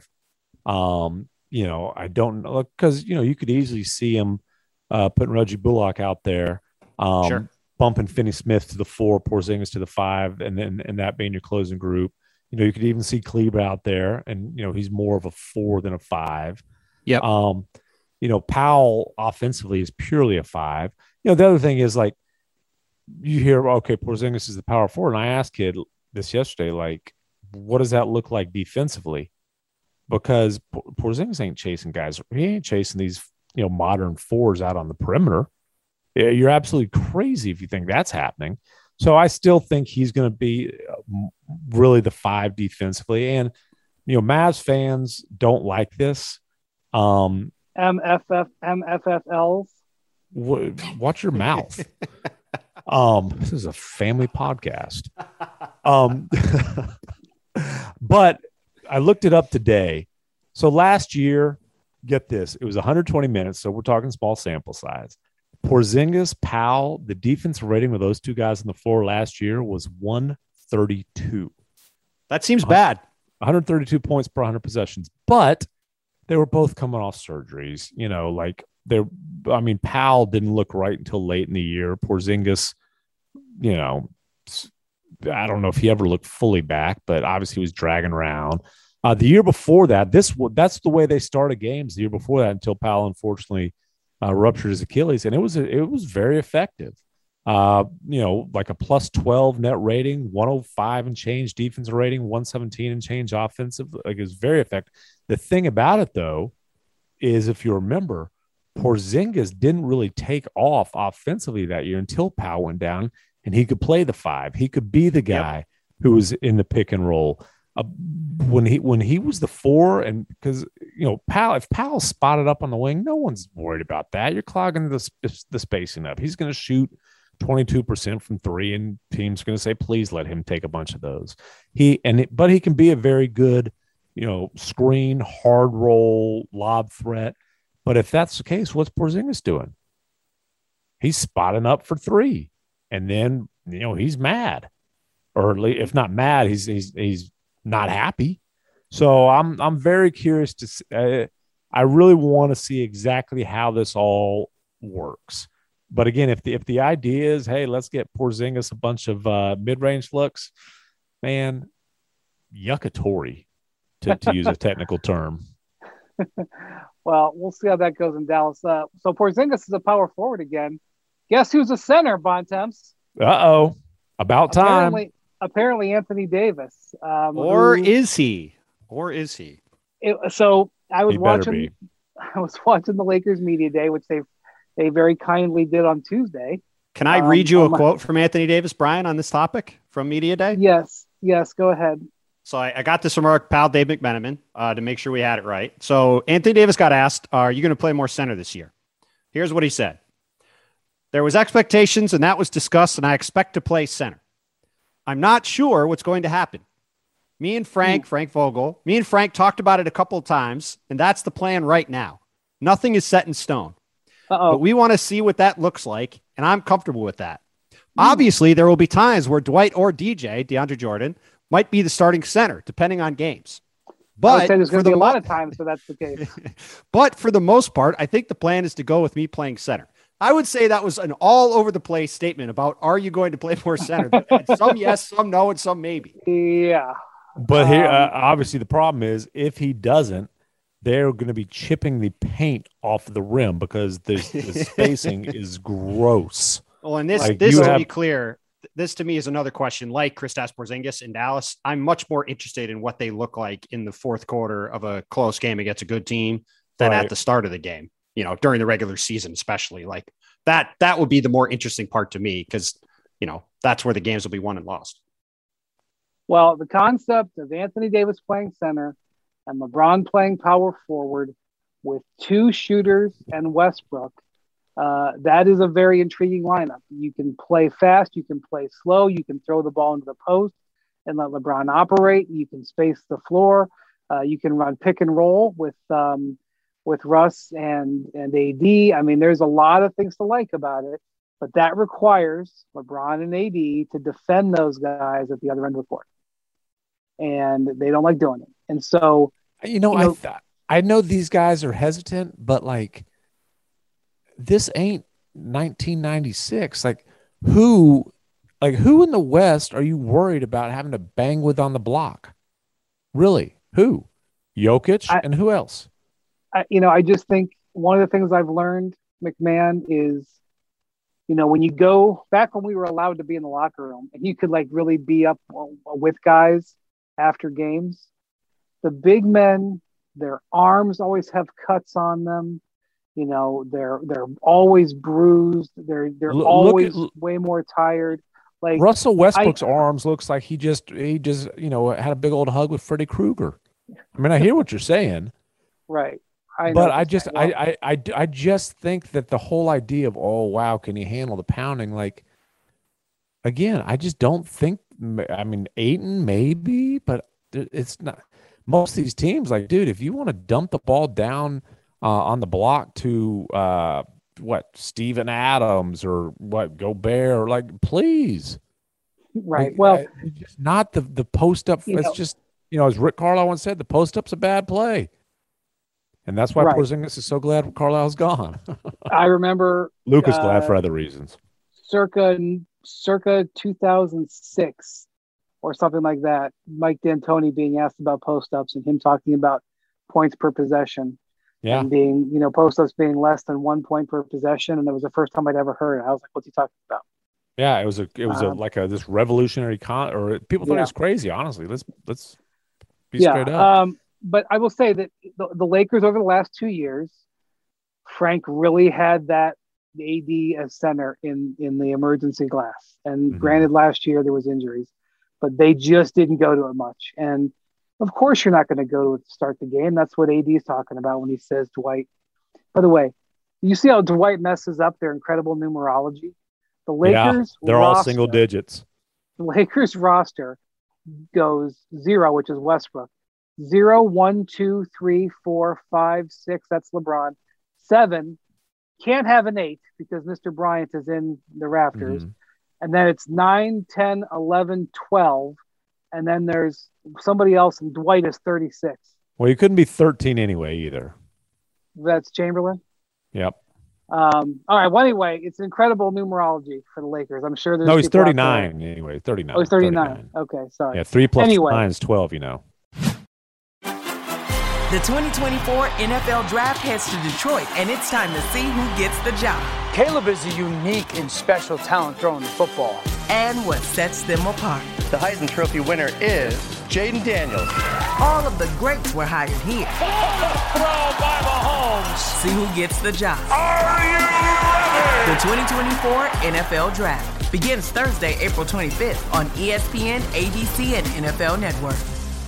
Um, you know, I don't know because you know you could easily see him uh, putting Reggie Bullock out there, um, sure. bumping Finney Smith to the four, Porzingis to the five, and then and that being your closing group. You know, you could even see Kleber out there, and you know he's more of a four than a five. Yep. Um, you know, Powell offensively is purely a five. You know, the other thing is like you hear, okay, Porzingis is the power forward. And I asked Kid this yesterday, like, what does that look like defensively? Because Porzingis ain't chasing guys. He ain't chasing these, you know, modern fours out on the perimeter. You're absolutely crazy if you think that's happening. So I still think he's going to be really the five defensively. And, you know, Mavs fans don't like this. Um, M F F, M F F Ls. W- watch your mouth. um, this is a family podcast. Um, but I looked it up today. So last year, get this, it was one hundred twenty minutes. So we're talking small sample size. Porzingis, Powell, the defense rating of those two guys on the floor last year was one thirty-two. That seems bad. one hundred thirty-two points per one hundred possessions. But they were both coming off surgeries. You know, like they're, I mean, Powell didn't look right until late in the year. Porzingis, you know, I don't know if he ever looked fully back, but obviously he was dragging around. Uh, the year before that, this that's the way they started games. The year before that, until Powell unfortunately uh, ruptured his Achilles, and it was it was very effective. Uh, you know, like a plus twelve net rating, one oh five and change defensive rating, one seventeen and change offensive. Like, it was very effective. The thing about it, though, is if you remember, Porzingis didn't really take off offensively that year until Powell went down, and he could play the five. He could be the guy yep. who was in the pick and roll. Uh, when he when he was the four, and because you know Powell, if Powell spotted up on the wing, no one's worried about that. You're clogging the the spacing up. He's going to shoot twenty-two percent from three, and teams are going to say, please let him take a bunch of those. He and it, but he can be a very good, you know, screen, hard roll, lob threat. But if that's the case, what's Porzingis doing? He's spotting up for three, and then you know he's mad, or if not mad, he's he's he's not happy. So I'm I'm very curious to see, uh, I really want to see exactly how this all works. But again, if the if the idea is, hey, let's get Porzingis a bunch of uh, mid-range looks, man, yuckatory, to, to use a technical term. Well, we'll see how that goes in Dallas. Uh, so Porzingis is a power forward again. Guess who's a center, Bontemps? Uh-oh. About time. Apparently, apparently Anthony Davis. Um, or who, is he? Or is he? It, so I was He better watching be. I was watching the Lakers media day, which they they very kindly did on Tuesday. Can I um, read you a my, quote from Anthony Davis, Brian, on this topic from media day? Yes. Yes. Go ahead. So I, I got this from our pal Dave McMenamin uh, to make sure we had it right. So Anthony Davis got asked, are you going to play more center this year? Here's what he said. There was expectations, and that was discussed, and I expect to play center. I'm not sure what's going to happen. Me and Frank, Ooh. Frank Vogel, me and Frank talked about it a couple of times, and that's the plan right now. Nothing is set in stone. Uh-oh. But we want to see what that looks like, and I'm comfortable with that. Mm. Obviously, there will be times where Dwight or D J, DeAndre Jordan, might be the starting center, depending on games. But I would say there's going to be a mo- lot of times where that's the case. But for the most part, I think the plan is to go with me playing center. I would say that was an all over the place statement about, are you going to play more center? Some yes, some no, and some maybe. Yeah. But here, uh, obviously, the problem is if he doesn't, they're going to be chipping the paint off the rim because the, the spacing is gross. Well, and this, like this to have- be clear, this to me is another question. Like Kristaps Porzingis in Dallas, I'm much more interested in what they look like in the fourth quarter of a close game against a good team than right. at the start of the game. You know, during the regular season, especially like that, that would be the more interesting part to me because, you know, that's where the games will be won and lost. Well, the concept of Anthony Davis playing center and LeBron playing power forward with two shooters and Westbrook, uh, that is a very intriguing lineup. You can play fast, you can play slow, you can throw the ball into the post and let LeBron operate. You can space the floor. Uh, you can run pick and roll with um, with Russ and, and A D. I mean, there's a lot of things to like about it, but that requires LeBron and A D to defend those guys at the other end of the court. And they don't like doing it. And so, you know, you know I th- I know these guys are hesitant, but like this ain't nineteen ninety-six. Like who, like who in the West are you worried about having to bang with on the block? Really? Who? Jokic I, and who else? I, you know, I just think one of the things I've learned, McMahon, is, you know, when you go back when we were allowed to be in the locker room and you could like really be up with guys after games, the big men, their arms always have cuts on them. You know, they're they're always bruised. They're they're Look always at, way more tired. Like Russell Westbrook's I, arms looks like he just he just you know had a big old hug with Freddy Krueger. I mean, I hear what you're saying, right? I but know I just well, I, I I I just think that the whole idea of oh wow, can he handle the pounding? Like again, I just don't think. I mean, Ayton maybe, but it's not. Most of these teams, like, dude, if you want to dump the ball down uh, on the block to uh, what Steven Adams or what Gobert, or like, please, right? like, Well, uh, it's just not the the post up. It's know, just you know, as Rick Carlisle once said, the post up's a bad play, and that's why right. Porzingis is so glad Carlisle's gone. I remember Lucas uh, glad for other reasons. Circa circa two thousand six. Or something like that. Mike D'Antoni being asked about post-ups and him talking about points per possession. Yeah. And being, you know, post-ups being less than one point per possession. And it was the first time I'd ever heard it. I was like, what's he talking about? Yeah, it was a it was um, a like a this revolutionary con or people thought yeah. it was crazy, honestly. Let's let's be yeah, straight up. Um, but I will say that the, the Lakers over the last two years, Frank really had that A D as center in in the emergency glass. And mm-hmm. granted, last year there was injuries. But they just didn't go to it much. And of course, you're not going to go to it to start the game. That's what A D is talking about when he says Dwight. By the way, you see how Dwight messes up their incredible numerology? The Lakers, yeah, they're roster, all single digits. The Lakers roster goes zero, which is Westbrook. Zero, one, two, three, four, five, six. That's LeBron. Seven. Can't have an eight because Mister Bryant is in the rafters. Mm-hmm. And then it's nine, ten, eleven, twelve. And then there's somebody else, and Dwight is thirty-six. Well, you couldn't be thirteen anyway either. That's Chamberlain? Yep. Um, all right. Well, anyway, it's incredible numerology for the Lakers. I'm sure there's No, he's thirty-nine anyway. thirty-nine. Oh, he's thirty-nine. thirty-nine. Okay, sorry. Yeah, three plus anyway. nine is twelve, you know. The twenty twenty-four N F L Draft heads to Detroit, and it's time to see who gets the job. Caleb is a unique and special talent throwing the football. And what sets them apart. The Heisman Trophy winner is Jaden Daniels. All of the greats were hired here. Throw by Mahomes. See who gets the job. Are you ready? The twenty twenty-four N F L Draft begins Thursday, April twenty-fifth on E S P N, A B C, and N F L Network.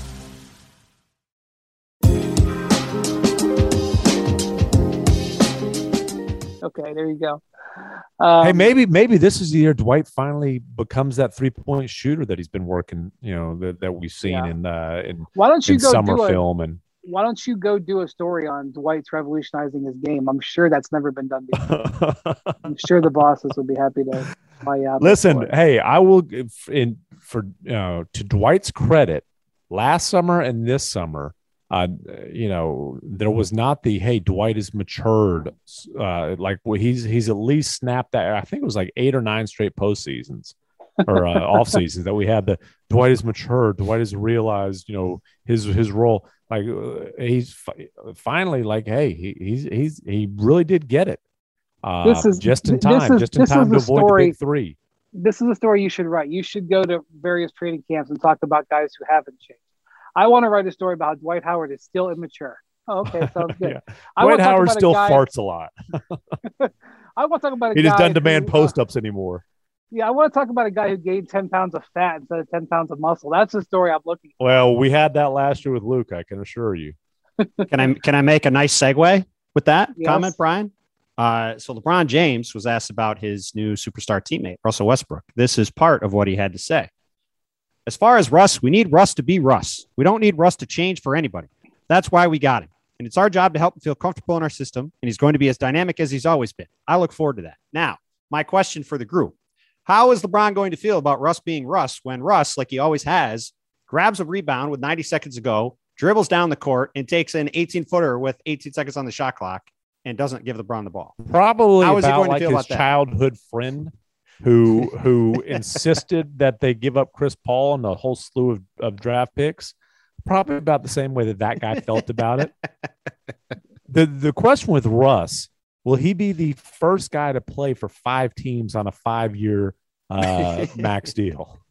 Okay, there you go. Um, hey, maybe maybe this is the year Dwight finally becomes that three point shooter that he's been working. You know that, that we've seen yeah. in uh, in why don't you in go summer do a, film and why don't you go do a story on Dwight's revolutionizing his game? I'm sure that's never been done before. I'm sure the bosses would be happy to buy you out. Listen, hey, I will in for you know, to Dwight's credit, last summer and this summer. Uh, you know, there was not the hey, Dwight has matured. Uh, like well, he's he's at least snapped that. I think it was like eight or nine straight postseasons or uh, off seasons that we had. The Dwight has matured. Dwight has realized, you know, his his role. Like uh, he's fi- finally like, hey, he, he's he's he really did get it. Uh, this is just in time, is, just in time to avoid story, the big three. This is a story you should write. You should go to various training camps and talk about guys who haven't changed. I want to write a story about how Dwight Howard is still immature. Oh, okay, sounds good. yeah. I Dwight Howard still a guy, farts a lot. I want to talk about a he guy just doesn't demand who, post-ups uh, anymore. Yeah, I want to talk about a guy who gained ten pounds of fat instead of ten pounds of muscle. That's the story I'm looking for. Well, we had that last year with Luke, I can assure you. Can I can I make a nice segue with that yes. comment, Brian? Uh, so LeBron James was asked about his new superstar teammate, Russell Westbrook. This is part of what he had to say. As far as Russ, we need Russ to be Russ. We don't need Russ to change for anybody. That's why we got him. And it's our job to help him feel comfortable in our system. And he's going to be as dynamic as he's always been. I look forward to that. Now, my question for the group. How is LeBron going to feel about Russ being Russ when Russ, like he always has, grabs a rebound with ninety seconds to go, dribbles down the court, and takes an eighteen-footer with eighteen seconds on the shot clock and doesn't give LeBron the ball? Probably How is about he going like to feel his about that? childhood friend who who insisted that they give up Chris Paul and a whole slew of, of draft picks. Probably about the same way that that guy felt about it. the the question with Russ, will he be the first guy to play for five teams on a five-year uh, max deal?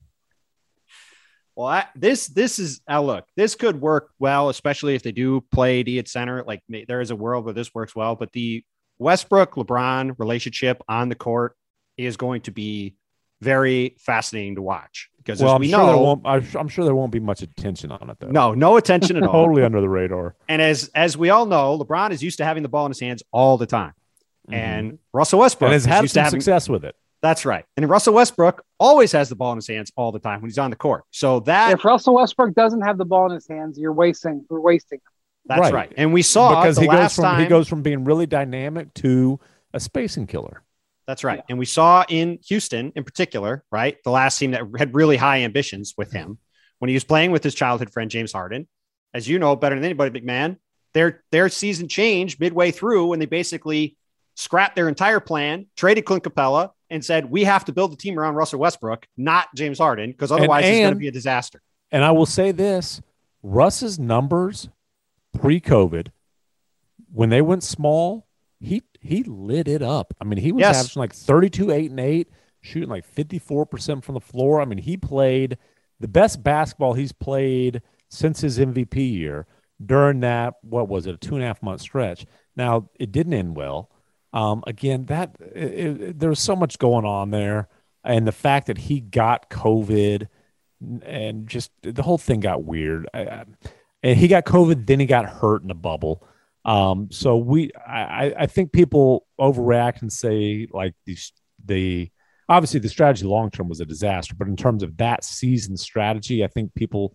Well, I, this this is uh, look. This could work well, especially if they do play D at center. Like there is a world where this works well, but the Westbrook LeBron relationship on the court is going to be very fascinating to watch because well, as I'm we sure know, there won't, I'm sure there won't be much attention on it though. No, no attention at all. Totally under the radar. And as as we all know, LeBron is used to having the ball in his hands all the time, mm-hmm. and Russell Westbrook and has had used some to having, success with it. That's right. And Russell Westbrook always has the ball in his hands all the time when he's on the court. So that if Russell Westbrook doesn't have the ball in his hands, you're wasting. We're wasting. That's right. right. And we saw because the he goes last from time, he goes from being really dynamic to a spacing killer. That's right. Yeah. And we saw in Houston in particular, right, the last team that had really high ambitions with him when he was playing with his childhood friend James Harden. As you know better than anybody, McMahon, their their season changed midway through when they basically scrapped their entire plan, traded Clint Capella, and said, we have to build the team around Russell Westbrook, not James Harden, because otherwise and, it's and, going to be a disaster. And I will say this, Russ's numbers pre-COVID, when they went small, he he lit it up. I mean, he was yes. averaging like thirty-two, eight, and eight, shooting like fifty-four percent from the floor. I mean, he played the best basketball he's played since his M V P year during that, what was it, a two and a half month stretch. Now, it didn't end well. Um, again, that it, it, there was so much going on there. And the fact that he got COVID and just the whole thing got weird. I, I, and he got COVID, then he got hurt in the bubble. Um, so we, I, I think people overreact and say like the, the, obviously the strategy long-term was a disaster, but in terms of that season strategy, I think people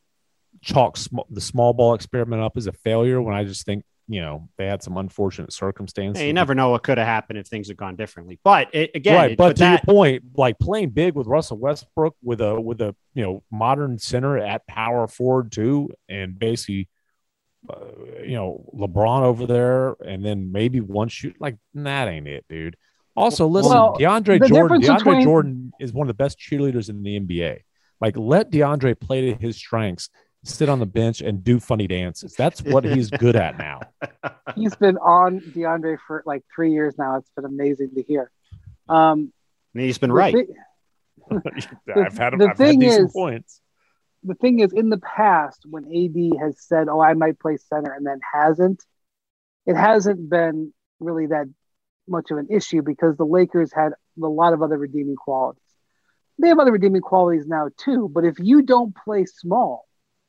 chalk sm- the small ball experiment up as a failure when I just think, you know, they had some unfortunate circumstances. Hey, you never know what could have happened if things had gone differently. But it, again, right. it, But, but to that, your point, like playing big with Russell Westbrook with a with a you know modern center at power forward too, and basically, uh, you know, LeBron over there, and then maybe one shoot like that ain't it, dude. Also, listen, Well, DeAndre the Jordan. difference DeAndre between- Jordan is one of the best cheerleaders in the N B A. Like, let DeAndre play to his strengths. Sit on the bench and do funny dances. That's what he's good at now. He's been on DeAndre for like three years now. It's been amazing to hear. Um, and he's been the right. thi- I've had, the I've had thing decent is- points. the thing is, in the past, when A D has said, "Oh, I might play center," and then hasn't, it hasn't been really that much of an issue because the Lakers had a lot of other redeeming qualities. They have other redeeming qualities now too, but if you don't play small,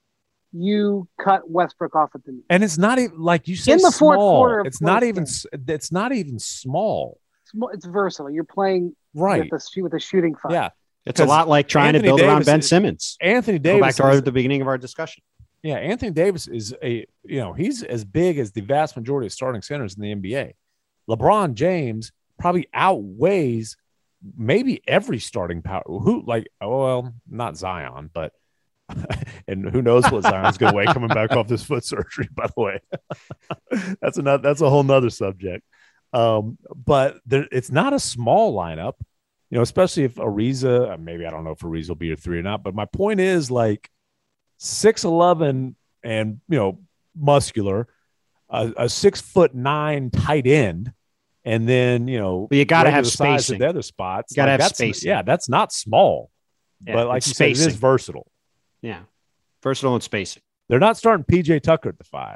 you cut Westbrook off at the knee. And it's not even like you said. In the fourth small. quarter of it's not first even. game. It's not even small. It's, mo- it's versatile. You're playing Right. with a shoot with a shooting five. Yeah. It's a lot like trying Anthony to build around Davis Ben is- Simmons. Anthony Go Davis. back to our, is- the beginning of our discussion. Yeah, Anthony Davis is a you know he's as big as the vast majority of starting centers in the N B A. LeBron James probably outweighs maybe every starting power. Who like oh well not Zion, but and who knows what Zion's going to weigh coming back off this foot surgery. By the way, that's another that's a whole nother subject. Um, but there, it's not a small lineup, you know, especially if Ariza. Maybe I don't know if Ariza will be a three or not. But my point is like. six eleven and, you know, muscular, a, a six foot nine tight end, and then, you know, But you got to have regular size at spacing. the other spots. You gotta have that's, spacing. Yeah, that's not small. Yeah, but like it's you said, it spacing. is versatile. Yeah. Versatile and spacing. They're not starting P J Tucker at the five.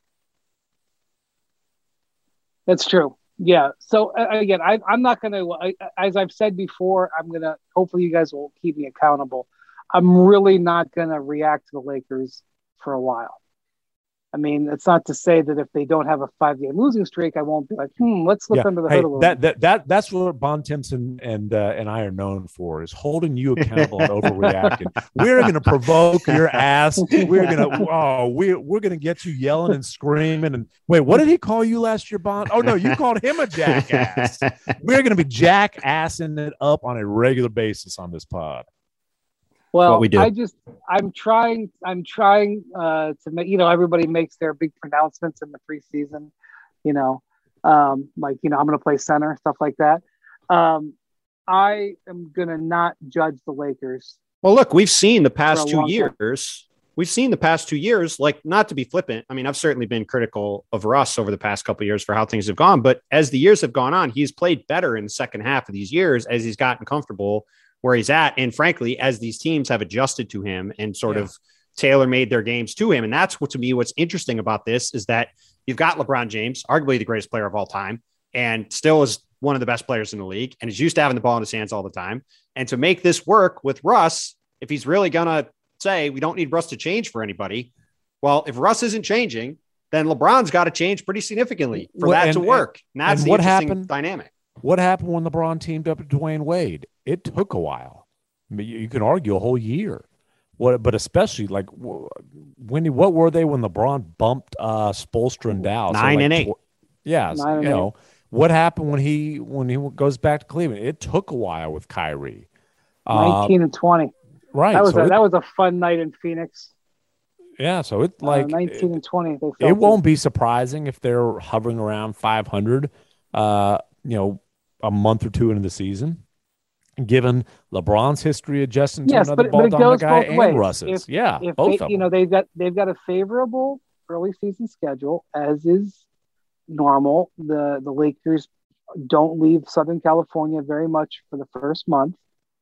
That's true. Yeah. So uh, again, I, I'm not going to, as I've said before, I'm going to, hopefully you guys will keep me accountable. I'm really not going to react to the Lakers for a while. I mean, it's not to say that if they don't have a five-game losing streak, I won't be like, hmm, let's look Yeah. under the Hey, hood a little that, bit. that that that's what Bon Timpson and uh, and I are known for is holding you accountable and overreacting. We're going to provoke your ass. We're going to oh we we're going to get you yelling and screaming and wait, what did he call you last year, Bon? Oh no, you called him a jackass. We're going to be jackassing it up on a regular basis on this pod. Well, what we do. I just, I'm trying, I'm trying uh, to make, you know, everybody makes their big pronouncements in the preseason, you know, um, like, you know, I'm going to play center, stuff like that. Um, I am going to not judge the Lakers. Well, look, we've seen the For past a two long time. years we've seen the past two years, like, not to be flippant. I mean, I've certainly been critical of Russ over the past couple of years for how things have gone, but as the years have gone on, he's played better in the second half of these years as he's gotten comfortable where he's at. And frankly, as these teams have adjusted to him and sort yeah. of tailor-made their games to him. And that's what, to me, what's interesting about this is that you've got LeBron James, arguably the greatest player of all time, and still is one of the best players in the league, and is used to having the ball in his hands all the time. And to make this work with Russ, if he's really going to say we don't need Russ to change for anybody, well, if Russ isn't changing, then LeBron's got to change pretty significantly for well, that and, to work. And, and that's and the what interesting happened, dynamic. What happened when LeBron teamed up with Dwayne Wade? It took a while. I mean, you can argue a whole year. What, but especially like when what were they when LeBron bumped uh, Spoelstra and Dow? Nine so like, and eight. Yeah, so, you know eight. What happened when he when he goes back to Cleveland? It took a while with Kyrie. Nineteen uh, and twenty. Right. That was so a, it, that was a fun night in Phoenix. Yeah, so it like uh, nineteen and twenty. They it won't be surprising if they're hovering around five hundred. Uh, you know, a month or two into the season. Given LeBron's history adjusting to yes, another but, ball but it dominant goes guy both and ways. Russ's. If, yeah, if both they, of them. You know, they've got they've got a favorable early season schedule, as is normal. The the Lakers don't leave Southern California very much for the first month.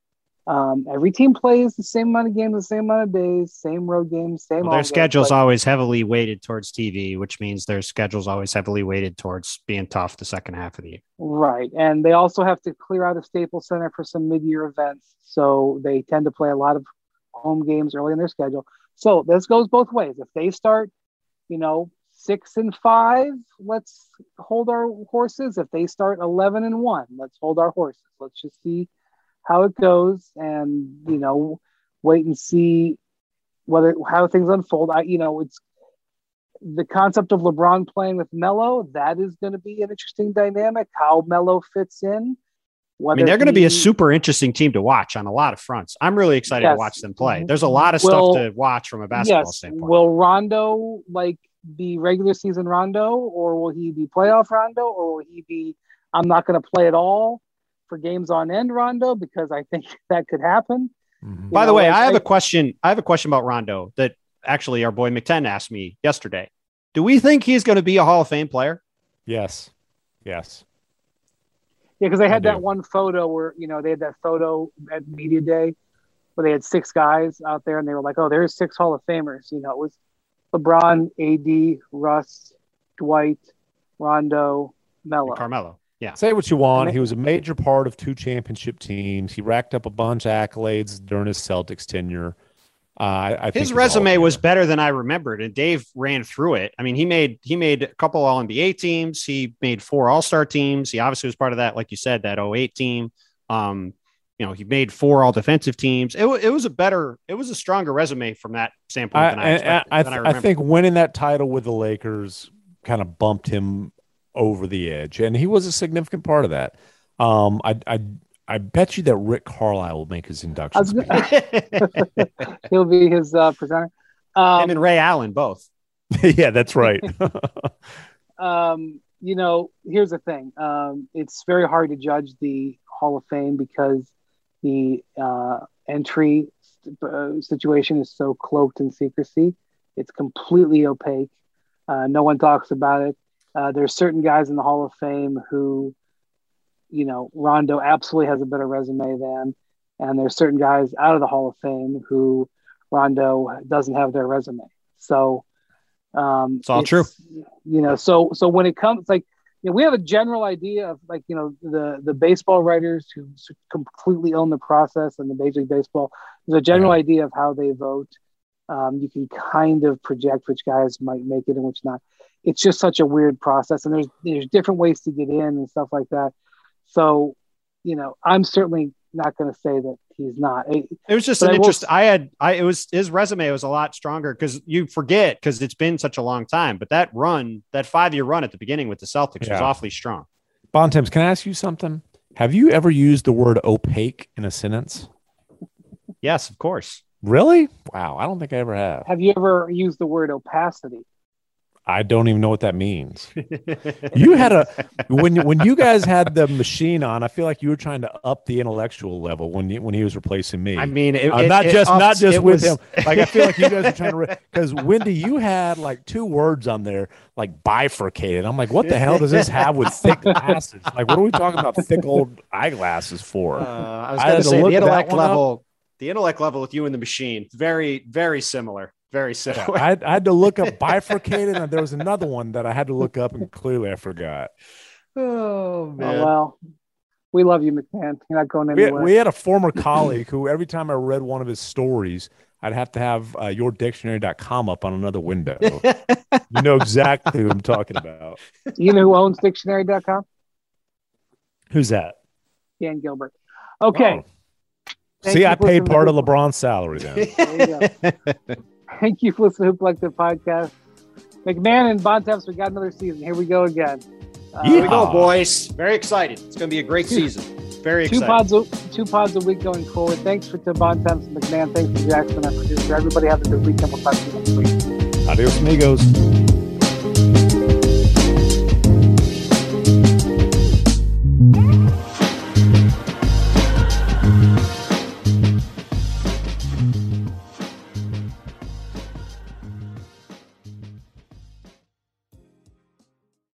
Um, every team plays the same amount of games, the same amount of days, same road games, same. Well, their schedule's always heavily weighted towards T V, which means their schedule's always heavily weighted towards being tough the second half of the year. Right, and they also have to clear out of Staples Center for some mid-year events, so they tend to play a lot of home games early in their schedule. So this goes both ways. If they start, you know, six and five, let's hold our horses. If they start eleven and one, let's hold our horses. Let's just see how it goes, and you know, wait and see whether how things unfold. I, you know, it's the concept of LeBron playing with Melo. That is going to be an interesting dynamic. How Melo fits in. I mean, they're going to be a super interesting team to watch on a lot of fronts. I'm really excited yes. to watch them play. There's a lot of will, stuff to watch from a basketball yes. standpoint. Will Rondo like be regular season Rondo, or will he be playoff Rondo, or will he be I'm not going to play at all for games on end Rondo, because I think that could happen. Mm-hmm. By know, the way, like, I have I, a question. I have a question about Rondo that actually our boy McTen asked me yesterday. Do we think he's going to be a Hall of Fame player? Yes. Yes. Yeah, because they had that one photo where, you know, they had that photo at Media Day where they had six guys out there and they were like, oh, there's six Hall of Famers. You know, it was LeBron, A D, Russ, Dwight, Rondo, Melo. And Carmelo. Yeah. Say what you want. He was a major part of two championship teams. He racked up a bunch of accolades during his Celtics tenure. Uh, I, I his resume was better than I remembered, and Dave ran through it. I mean, he made he made a couple All N B A teams. He made four All-Star teams. He obviously was part of that, like you said, that oh eight team. Um, you know, he made four All-Defensive teams. It, it was a better, it was a stronger resume from that standpoint I, than I expected. I, I, than I, I think winning that title with the Lakers kind of bumped him over the edge, and he was a significant part of that. Um, I, I, I bet you that Rick Carlisle will make his induction speech. He'll be his uh, presenter. Um, Him and Ray Allen both. Yeah, that's right. um, you know, here's the thing. Um, it's very hard to judge the Hall of Fame because the uh, entry uh, situation is so cloaked in secrecy. It's completely opaque. Uh, no one talks about it. Uh, there's certain guys in the Hall of Fame who, you know, Rondo absolutely has a better resume than, and there's certain guys out of the Hall of Fame who Rondo doesn't have their resume. So um, it's all it's, true, you know, so, so when it comes, like, you know, we have a general idea of, like, you know, the, the baseball writers who completely own the process and the Major League Baseball, there's a general yeah. idea of how they vote. Um, you can kind of project which guys might make it and which not. It's just such a weird process, and there's, there's different ways to get in and stuff like that. So, you know, I'm certainly not going to say that he's not. It, it was just an interest. I had, I, it was, his resume was a lot stronger because you forget, because it's been such a long time, but that run, that five year run at the beginning with the Celtics yeah. was awfully strong. Bontemps, can I ask you something? Have you ever used the word opaque in a sentence? Yes, of course. Really? Wow. I don't think I ever have. Have you ever used the word opacity? I don't even know what that means. You had a when when you guys had the machine on. I feel like you were trying to up the intellectual level when you, when he was replacing me. I mean, it, uh, it, not it just ups, not just with was... him. Like I feel like you guys are trying to because re- Wendy, you had like two words on there like bifurcated. I'm like, what the hell does this have with thick glasses? Like, what are we talking about thick old eyeglasses for? Uh, I was I going to say look the intellect that level. The intellect level with you and the machine, very, very similar. Very similar. Yeah, I, I had to look up bifurcated, and there was another one that I had to look up, and clearly I forgot. Oh, man. Oh, well, we love you, McMahon. You're not going We anywhere. had, we had a former colleague who every time I read one of his stories, I'd have to have uh, your dictionary dot com up on another window. You know exactly who I'm talking about. You know who owns dictionary dot com? Who's that? Dan Gilbert. Okay. Oh. See, I paid part of LeBron's salary then. There you go. Thank you for listening to Hoop Collective Podcast. McMahon and Bontemps, we got another season. Here we go again. Uh, Here we go, boys. Very excited. It's going to be a great season. Very two excited. Pods a, two pods a week going forward. Thanks for to Bontemps and McMahon. Thanks to Jackson, our producer. Everybody have a good weekend. We'll talk to you next week. Adios, amigos.